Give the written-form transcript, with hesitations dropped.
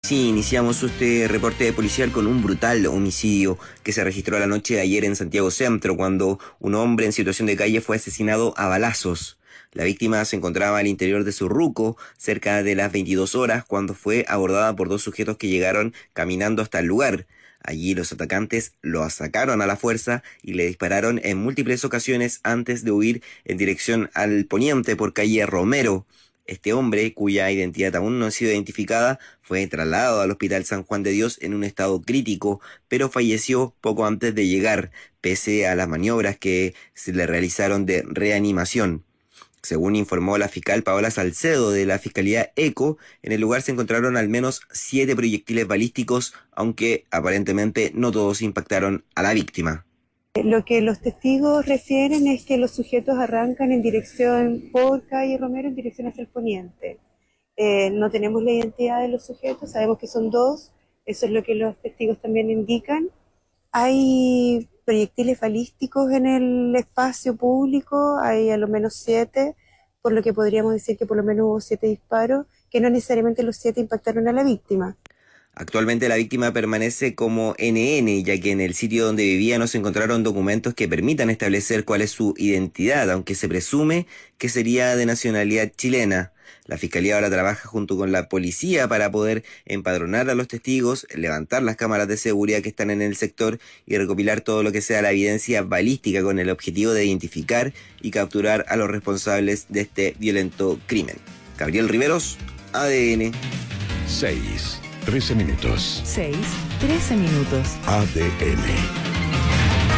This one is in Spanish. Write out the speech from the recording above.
Sí, iniciamos este reporte policial con un brutal homicidio que se registró la noche de ayer en Santiago Centro, cuando un hombre en situación de calle fue asesinado a balazos. La víctima se encontraba al interior de su ruco cerca de las 22 horas cuando fue abordada por dos sujetos que llegaron caminando hasta el lugar. Allí los atacantes lo sacaron a la fuerza y le dispararon en múltiples ocasiones antes de huir en dirección al poniente por calle Romero. Este hombre, cuya identidad aún no ha sido identificada, fue trasladado al Hospital San Juan de Dios en un estado crítico, pero falleció poco antes de llegar, pese a las maniobras que se le realizaron de reanimación. Según informó la fiscal Paola Salcedo de la Fiscalía ECO, en el lugar se encontraron al menos 7 proyectiles balísticos, aunque aparentemente no todos impactaron a la víctima. Lo que los testigos refieren es que los sujetos arrancan en dirección por calle Romero, en dirección hacia el poniente. No tenemos la identidad de los sujetos, sabemos que son dos, eso es lo que los testigos también indican. Hay proyectiles balísticos en el espacio público, hay a lo menos 7, por lo que podríamos decir que por lo menos hubo 7 disparos, que no necesariamente los 7 impactaron a la víctima. Actualmente la víctima permanece como NN, ya que en el sitio donde vivía no se encontraron documentos que permitan establecer cuál es su identidad, aunque se presume que sería de nacionalidad chilena. La Fiscalía ahora trabaja junto con la policía para poder empadronar a los testigos, levantar las cámaras de seguridad que están en el sector y recopilar todo lo que sea la evidencia balística con el objetivo de identificar y capturar a los responsables de este violento crimen. Gabriel Riveros, ADN. 6:13 minutos. 6:13 minutos. ADN.